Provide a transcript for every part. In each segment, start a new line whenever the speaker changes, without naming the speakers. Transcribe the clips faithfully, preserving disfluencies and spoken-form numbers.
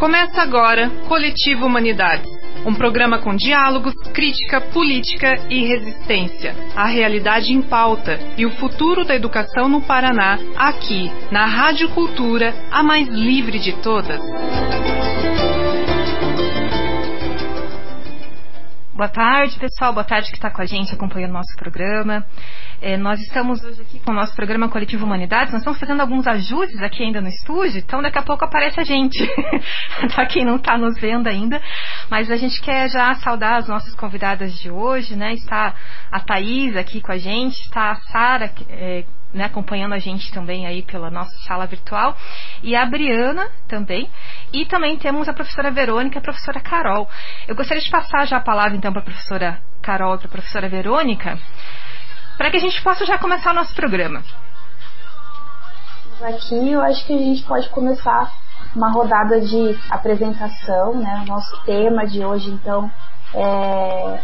Começa agora Coletivo Humanidades, um programa com diálogos, crítica, política e resistência. A realidade em pauta e o futuro da educação no Paraná, aqui, na Rádio Cultura, a mais livre de todas.
Boa tarde, pessoal. Boa tarde que está com a gente acompanhando o nosso programa. É, nós estamos hoje aqui com o nosso programa Coletivo Humanidades. Nós estamos fazendo alguns ajustes aqui ainda no estúdio, então daqui a pouco aparece a gente, para quem não está nos vendo ainda. Mas a gente quer já saudar as nossas convidadas de hoje, né? Está a Thaís aqui com a gente, está a Sara, é, né, acompanhando a gente também aí pela nossa sala virtual, e a Briana também, e também temos a professora Verônica e a professora Carol. Eu gostaria de passar já a palavra então para a professora Carol e para a professora Verônica, para que a gente possa já começar o nosso programa.
Aqui eu acho que a gente pode começar uma rodada de apresentação, né? O nosso tema de hoje então é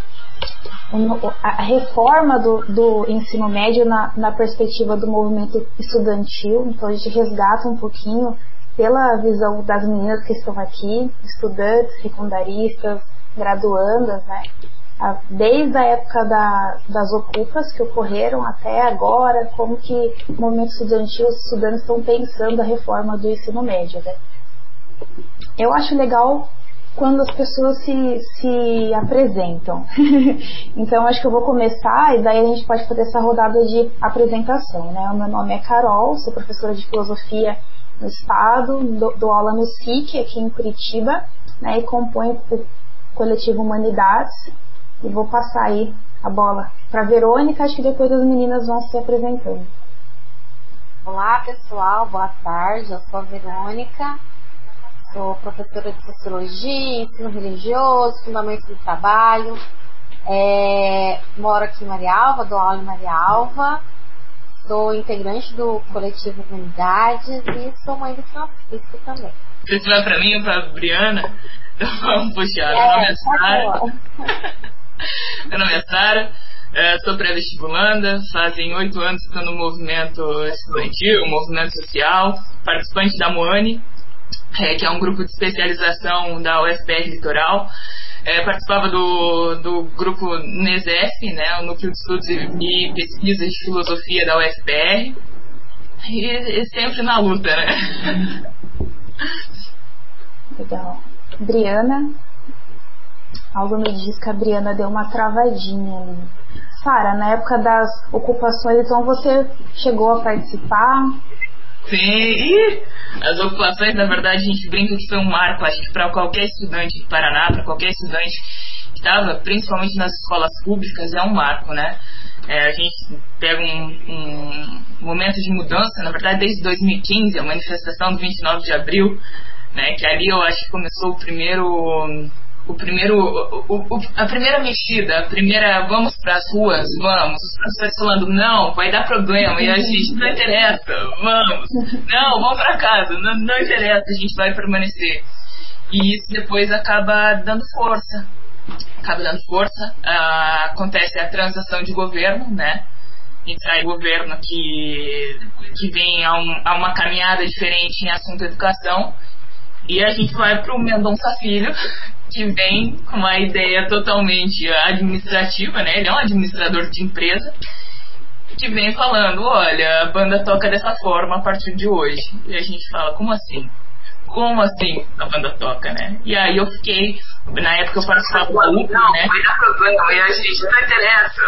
a reforma do, do ensino médio na, na perspectiva do movimento estudantil. Então a gente resgata um pouquinho pela visão das meninas que estão aqui, estudantes, secundaristas, graduandas, né? Desde a época da, das ocupas que ocorreram até agora, como que o movimento estudantil, os estudantes estão pensando a reforma do ensino médio, né? Eu acho legal quando as pessoas se, se apresentam. Então acho que eu vou começar e daí a gente pode fazer essa rodada de apresentação, né? O meu nome é Carol, sou professora de filosofia no estado, dou, dou aula no S I C aqui em Curitiba, né? E componho o Coletivo Humanidades, e vou passar aí a bola para a Verônica, acho que depois as meninas vão se apresentando.
Olá pessoal, boa tarde, eu sou a Verônica. Sou professora de Sociologia, Ensino Religioso, Fundamentos do Trabalho. É, moro aqui em Marialva, dou aula em Marialva. Sou integrante do Coletivo Humanidades e sou mãe do Francisco também.
Você vai para mim ou para a Briana? Então vamos puxar.
É,
Meu nome é Sara. Meu nome é Sara. É, sou pré-vestibulanda, fazem oito anos que estou no movimento estudantil, movimento social, participante da Moane. É, que é um grupo de especialização da U F P R Litoral. É, participava do, do grupo NESEF, né, o Núcleo de Estudos e, e Pesquisas de Filosofia da U F P R. E, e sempre na luta, né?
Legal. Briana, algo me diz que a Briana deu uma travadinha ali. Sara, na época das ocupações, então você chegou a participar?
Sim, e as ocupações, na verdade, a gente brinca que foi um marco, acho que para qualquer estudante do Paraná, para qualquer estudante que estava, principalmente nas escolas públicas, é um marco, né? É, a gente pega um, um momento de mudança, na verdade, desde dois mil e quinze, a manifestação do vinte e nove de abril, né? Que ali eu acho que começou o primeiro... O primeiro, o, o, a primeira mexida, a primeira vamos para as ruas, vamos, os professores falando não, vai dar problema, e a gente não interessa, vamos, não, vamos para casa, não, não interessa, a gente vai permanecer. E isso depois acaba dando força, acaba dando força, ah, acontece a transação de governo, né? E sai o governo que, que vem a, um, a uma caminhada diferente em assunto educação, e a gente vai para o Mendonça Filho, que vem com uma ideia totalmente administrativa, né? Ele é um administrador de empresa, que vem falando, olha, a banda toca dessa forma a partir de hoje. E a gente fala, como assim? Como assim a banda toca, né? E aí eu fiquei, na época eu participava da U P, não, né? Vai dar problema, e a gente não interessa.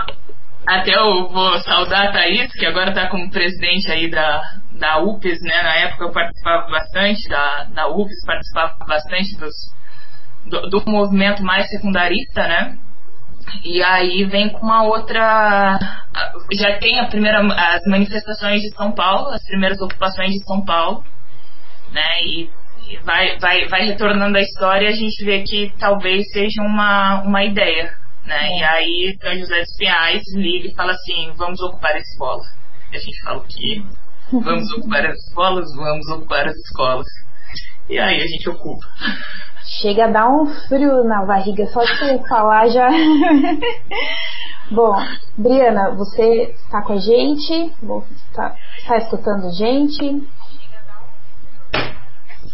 Até eu vou saudar a Thaís, que agora está como presidente aí da, da U P S, né? Na época eu participava bastante da, da U P S, participava bastante dos Do, do movimento mais secundarista, né? E aí vem com uma outra... Já tem a primeira, as manifestações de São Paulo, as primeiras ocupações de São Paulo, né? E, e vai, vai, vai retornando a história e a gente vê que talvez seja uma, uma ideia, né? É. E aí São José dos Pinhais liga e fala assim, vamos ocupar a escola. E a gente fala o quê? Vamos ocupar as escolas? Vamos ocupar as escolas. E aí a gente ocupa.
Chega a dar um frio na barriga, só de você falar já. Bom, Briana, você está com a gente? Está tá escutando a gente?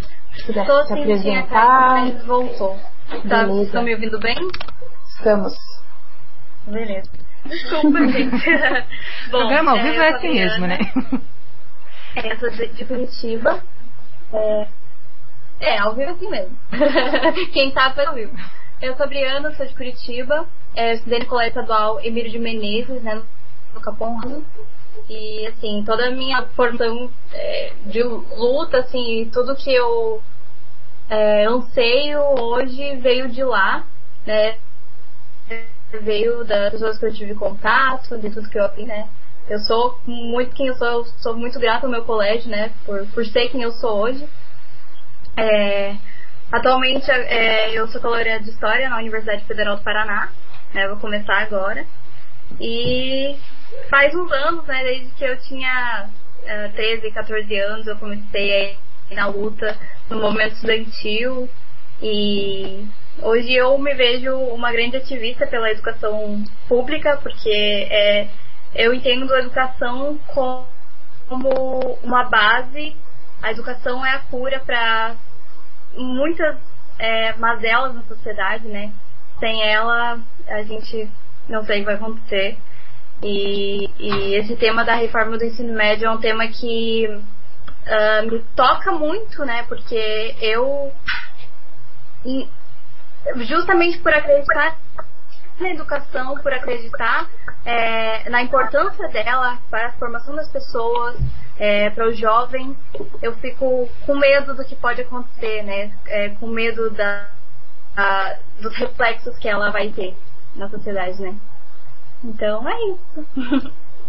se puder
Tô
se
sim,
apresentar.
Sim, voltou. Tá, estão me ouvindo bem?
Estamos.
Beleza. Desculpa, gente. Bom,
o programa ao vivo é, é assim mesmo, né?
É, eu sou de, de Curitiba. É, é, ao vivo é assim mesmo. Quem tá foi ao vivo. Eu sou a Briana, sou de Curitiba. É, estudei no Colégio Estadual Emílio de Menezes, né, no Capão Redondo. E, assim, toda a minha formação é, de luta, assim, tudo que eu é, anseio hoje veio de lá, né? Veio das pessoas que eu tive contato, de tudo que eu aprendi, né? Eu sou muito quem eu sou, eu sou muito grata ao meu colégio, né? Por, por ser quem eu sou hoje. É, atualmente, é, eu sou caloreira de História na Universidade Federal do Paraná, né? Vou começar agora. E faz uns anos, né? Desde que eu tinha uh, treze, catorze anos, eu comecei a ir na luta no movimento estudantil. E hoje eu me vejo uma grande ativista pela educação pública, porque é, eu entendo a educação como uma base. A educação é a cura para muitas é, mazelas na sociedade, né? Sem ela, a gente não sei o que vai acontecer. E, e esse tema da reforma do ensino médio é um tema que uh, me toca muito, né? Porque eu... E justamente por acreditar na educação, por acreditar é, na importância dela para a formação das pessoas, é, para os jovens, eu fico com medo do que pode acontecer, né? É, com medo da, a, dos reflexos que ela vai ter na sociedade, né? Então é isso.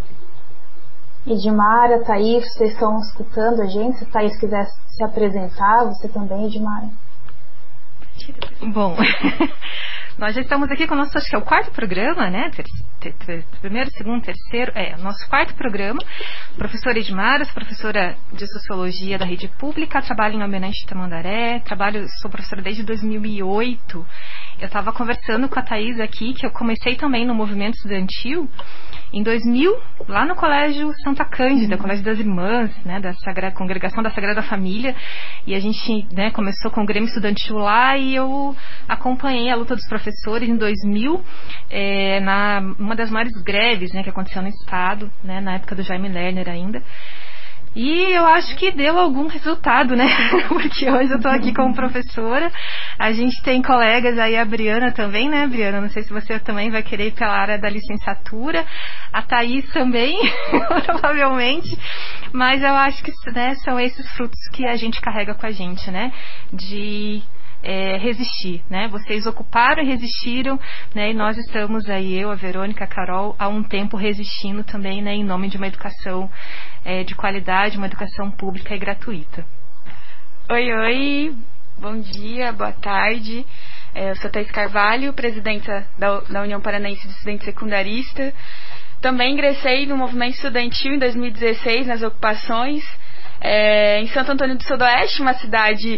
Edmara, Thaís, vocês estão escutando a gente? Se a Thaís quiser se apresentar, você também, Edmara.
Bom, nós já estamos aqui com o nosso, acho que é o quarto programa, né? Ter, ter, ter, primeiro, segundo, terceiro, é, nosso quarto programa. Professora Edmara, professora de Sociologia da Rede Pública, trabalho em Almirante Tamandaré, trabalho, sou professora desde dois mil e oito. Eu estava conversando com a Thaís aqui, que eu comecei também no movimento estudantil em dois mil, lá no Colégio Santa Cândida, Colégio das Irmãs, né, da Sagrada, Congregação da Sagrada Família, e a gente, né, começou com o Grêmio Estudantil lá, e eu acompanhei a luta dos professores em dois mil, é, na uma das maiores greves, né, que aconteceu no estado, né, na época do Jaime Lerner ainda. E eu acho que deu algum resultado, né? Porque hoje eu tô aqui como professora. A gente tem colegas aí, a Briana também, né, Briana? Não sei se você também vai querer ir pela área da licenciatura. A Thaís também, provavelmente. Mas eu acho que, né, são esses frutos que a gente carrega com a gente, né? De... É, resistir, né? Vocês ocuparam e resistiram, né? E nós estamos aí, eu, a Verônica, a Carol, há um tempo resistindo também, né? Em nome de uma educação é, de qualidade, uma educação pública e gratuita.
Oi, oi, bom dia, boa tarde. É, eu sou Thaís Carvalho, presidenta da, da União Paranaense de Estudantes Secundaristas. Também ingressei no movimento estudantil em dois mil e dezesseis, nas ocupações. É, em Santo Antônio do Sudoeste, uma cidade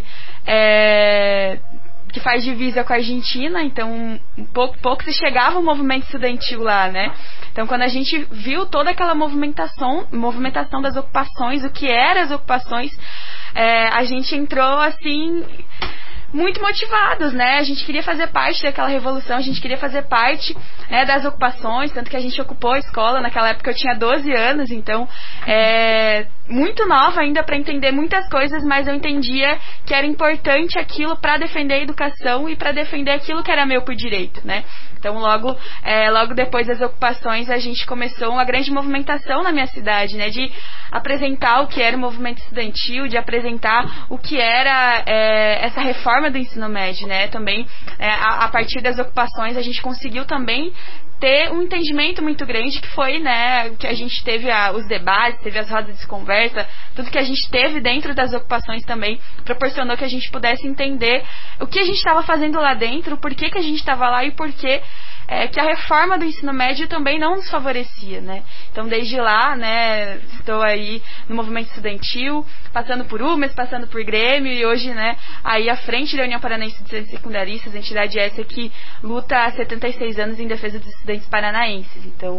é, que faz divisa com a Argentina, então pouco, pouco se chegava o movimento estudantil lá, né? Então quando a gente viu toda aquela movimentação, movimentação das ocupações, o que eram as ocupações, é, a gente entrou assim... muito motivados, né? A gente queria fazer parte daquela revolução, a gente queria fazer parte, né, das ocupações, tanto que a gente ocupou a escola. Naquela época eu tinha doze anos, então é muito nova ainda para entender muitas coisas, mas eu entendia que era importante aquilo para defender a educação e para defender aquilo que era meu por direito, né? Então logo, é, logo depois das ocupações a gente começou uma grande movimentação na minha cidade, né? De apresentar o que era o movimento estudantil, de apresentar o que era é, essa reforma do ensino médio, né? Também é, a, a partir das ocupações a gente conseguiu também ter um entendimento muito grande, que foi, né, que a gente teve a, os debates, teve as rodas de conversa, tudo que a gente teve dentro das ocupações também proporcionou que a gente pudesse entender o que a gente estava fazendo lá dentro, por que que a gente estava lá e por que É, que a reforma do ensino médio também não nos favorecia, né? Então, desde lá, né, estou aí no movimento estudantil, passando por U M E S, passando por Grêmio, e hoje, né, aí à frente da União Paranaense de Estudantes Secundaristas, entidade essa que luta há setenta e seis anos em defesa dos estudantes paranaenses. Então,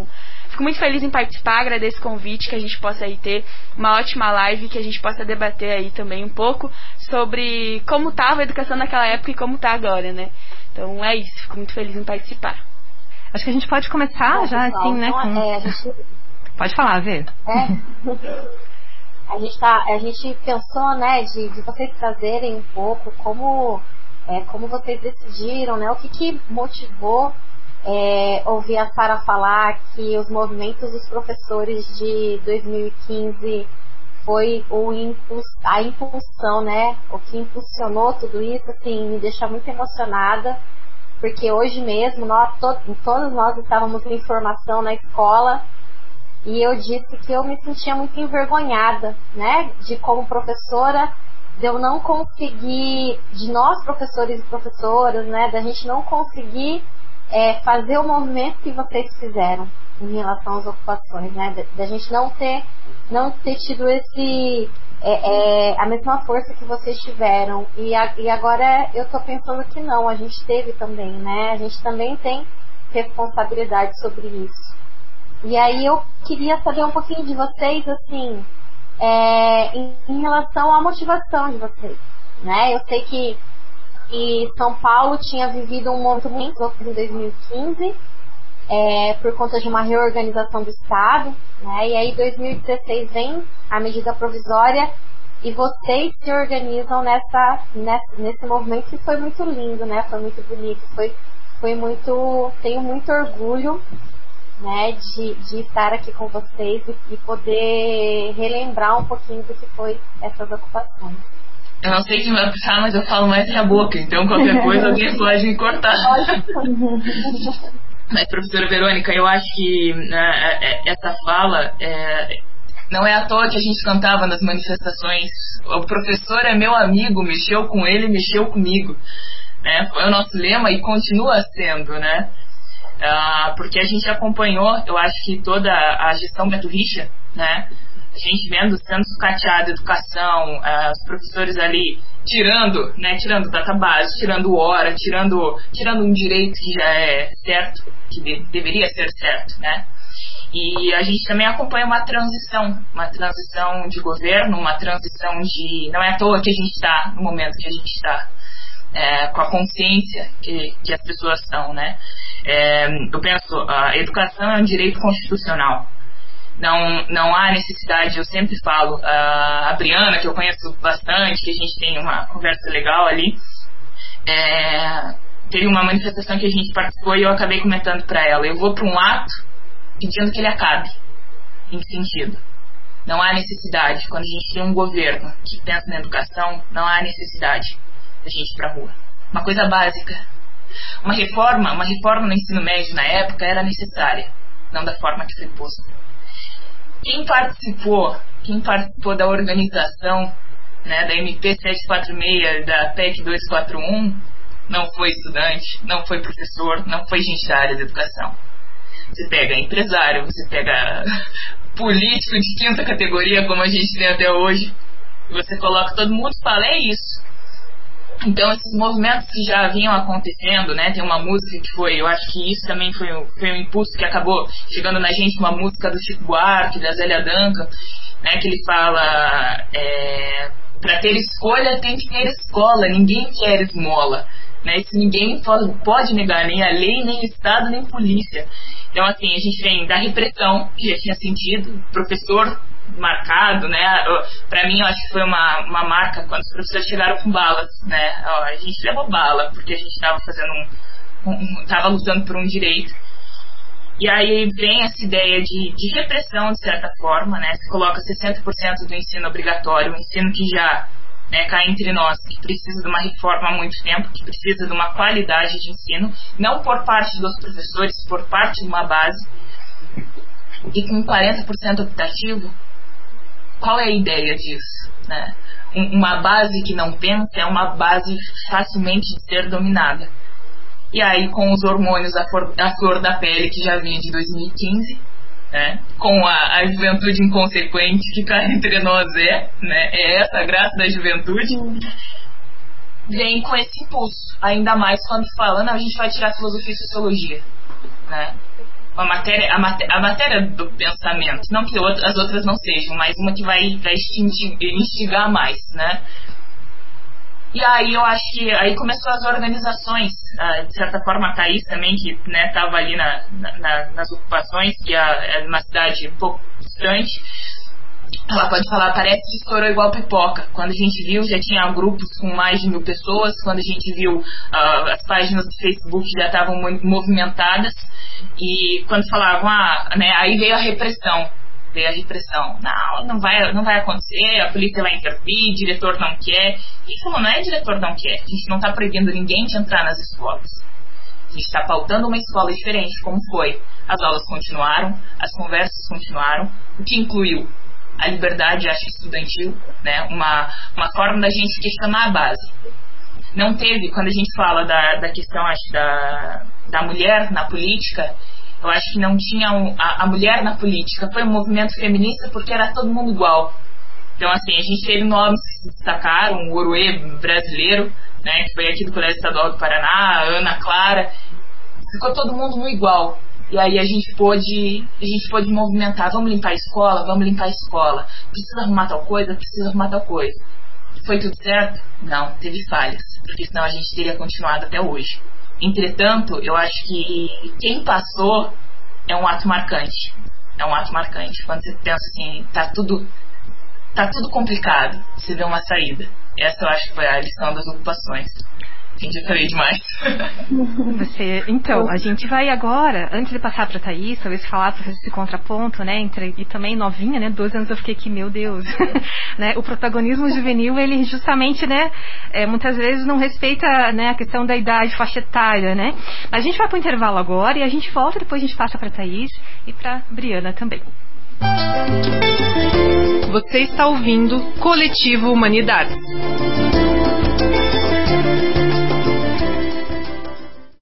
Fico muito feliz em participar, agradeço o convite, que a gente possa aí ter uma ótima live, que a gente possa debater aí também um pouco sobre como estava a educação naquela época e como está agora, né? Então é isso, fico muito feliz em participar.
Acho que a gente pode começar
Bom,
já
pessoal,
assim, né?
então,
Com...
é, a gente...
Pode falar, Vê.
É. A gente, tá, a gente pensou, né, de, de vocês trazerem um pouco como, é, como vocês decidiram, né, o que, que motivou é, ouvir a Sara falar que os movimentos dos professores de dois mil e quinze foi o impuls, a impulsão, né, o que impulsionou tudo isso, assim, me deixa muito emocionada, porque hoje mesmo nós, to, todos nós estávamos em formação na escola. E eu disse que eu me sentia muito envergonhada, né, de como professora, de eu não conseguir, de nós professores e professoras, né, da gente não conseguir é, fazer o movimento que vocês fizeram em relação às ocupações, né, da, da gente não ter, não ter tido esse, é, é, a mesma força que vocês tiveram. E, a, e agora eu tô pensando que não, a gente teve também, né, a gente também tem responsabilidade sobre isso. E aí eu queria saber um pouquinho de vocês, assim, é, em, em relação à motivação de vocês, né? Eu sei que, que São Paulo tinha vivido um movimento em dois mil e quinze, é, por conta de uma reorganização do Estado, né? E aí dois mil e dezesseis vem a medida provisória e vocês se organizam nessa, nessa, nesse movimento que foi muito lindo, né? Foi muito bonito, foi, foi muito... Tenho muito orgulho, né, de, de estar aqui com vocês e, e poder relembrar um pouquinho do que foi essas ocupações.
Eu não sei quem vai puxar, mas eu falo mais que a boca, então qualquer coisa alguém pode me cortar. Mas, professora Verônica, eu acho que né, essa fala é, não é à toa que a gente cantava nas manifestações. O professor é meu amigo, mexeu com ele, mexeu comigo, né? Foi o nosso lema e continua sendo, né? Uh, porque a gente acompanhou, eu acho que toda a gestão Beto Richa, né? A gente vendo sendo sucateada a educação, uh, os professores ali tirando, né? Tirando database, tirando hora, tirando, tirando um direito que já é certo, que de, deveria ser certo, né? E a gente também acompanha uma transição, uma transição de governo, uma transição de... Não é à toa que a gente está no momento que a gente está, é, com a consciência que, que as pessoas estão, né? É, eu penso, a educação é um direito constitucional. Não, não há necessidade, eu sempre falo, a Briana, que eu conheço bastante, que a gente tem uma conversa legal ali, é, teve uma manifestação que a gente participou e eu acabei comentando para ela, eu vou para um ato pedindo que ele acabe. Em que sentido? Não há necessidade, quando a gente tem um governo que pensa na educação, não há necessidade da gente ir para a rua. Uma coisa básica. Uma reforma, uma reforma no ensino médio na época era necessária, não da forma que foi posta. Quem participou, quem participou da organização, né, da M P setecentos e quarenta e seis, da P E C duzentos e quarenta e um, não foi estudante, não foi professor, não foi gente da área da educação. Você pega empresário, você pega político de quinta categoria, como a gente tem até hoje, e você coloca todo mundo e fala, é isso. Então, esses movimentos que já vinham acontecendo, né? Tem uma música que foi, eu acho que isso também foi, foi um impulso que acabou chegando na gente, uma música do Chico Buarque, da Zélia Duncan, né? Que ele fala, é, para ter escolha tem que ter escola, ninguém quer esmola, né? Isso ninguém pode, pode negar, nem a lei, nem o Estado, nem polícia. Então, assim, a gente vem da repressão, que já tinha sentido, professor marcado, né? Pra mim, eu acho que foi uma, uma marca quando os professores chegaram com balas, né? Ó, a gente levou bala porque a gente estava fazendo um, um, tava lutando por um direito. E aí vem essa ideia de, de repressão, de certa forma, né? Se coloca sessenta por cento do ensino obrigatório, um ensino que já, né, cai entre nós, que precisa de uma reforma há muito tempo, que precisa de uma qualidade de ensino, não por parte dos professores, por parte de uma base. E com quarenta por cento optativo, qual é a ideia disso, né? Um, uma base que não pensa é uma base facilmente de ser dominada. E aí, com os hormônios à flor, à flor da pele, que já vinha de dois mil e quinze, né? Com a, a juventude inconsequente que cá entre nós é, né? É essa a graça da juventude, vem com esse impulso. Ainda mais quando fala, não, a gente vai tirar filosofia e sociologia, né? uma matéria, a, maté a matéria do pensamento, não que as outras não sejam, mas uma que vai, vai instigar mais, né? E aí eu acho que aí começou as organizações, de certa forma a Thaís também, que estava, né, ali na, na, nas ocupações, que é uma cidade um pouco distante. Ela pode falar, parece que estourou igual pipoca. Quando a gente viu, já tinha grupos com mais de mil pessoas. Quando a gente viu, uh, as páginas do Facebook já estavam movimentadas. E quando falavam, ah, né, aí veio a repressão. Veio a repressão. Não, não vai, não vai acontecer, a polícia vai intervir, o diretor não quer. A gente falou, não é diretor não quer. A gente não está proibindo ninguém de entrar nas escolas. A gente está pautando uma escola diferente, como foi. As aulas continuaram, as conversas continuaram, o que incluiu a liberdade, acho, estudantil, né? uma, uma forma da gente questionar a base. Não teve, quando a gente fala da, da questão, acho, da, da mulher na política, eu acho que não tinha um, a, a mulher na política. Foi um movimento feminista porque era todo mundo igual. Então, assim, a gente teve nomes que se destacaram, o Oruê brasileiro, né, que foi aqui do Colégio Estadual do Paraná, a Ana Clara, ficou todo mundo no igual. E aí a gente pôde, a gente pôde movimentar, vamos limpar a escola, vamos limpar a escola. Precisa arrumar tal coisa, precisa arrumar tal coisa. Foi tudo certo? Não, teve falhas, porque senão a gente teria continuado até hoje. Entretanto, eu acho que quem passou é um ato marcante. É um ato marcante. Quando você pensa assim, tá tudo, tá tudo complicado, você vê uma saída. Essa eu acho que foi a lição das ocupações. Gente, eu falei demais.
Você, então, a gente vai agora, antes de passar para a Thaís, talvez falar para esse contraponto, né, entre, e também novinha, né, doze anos eu fiquei aqui, meu Deus, né, o protagonismo juvenil, ele justamente, né, é, muitas vezes não respeita, né, a questão da idade, faixa etária, né, mas a gente vai para o intervalo agora e a gente volta, depois a gente passa para a Thaís e para a Briana também.
Você está ouvindo Coletivo Humanidades.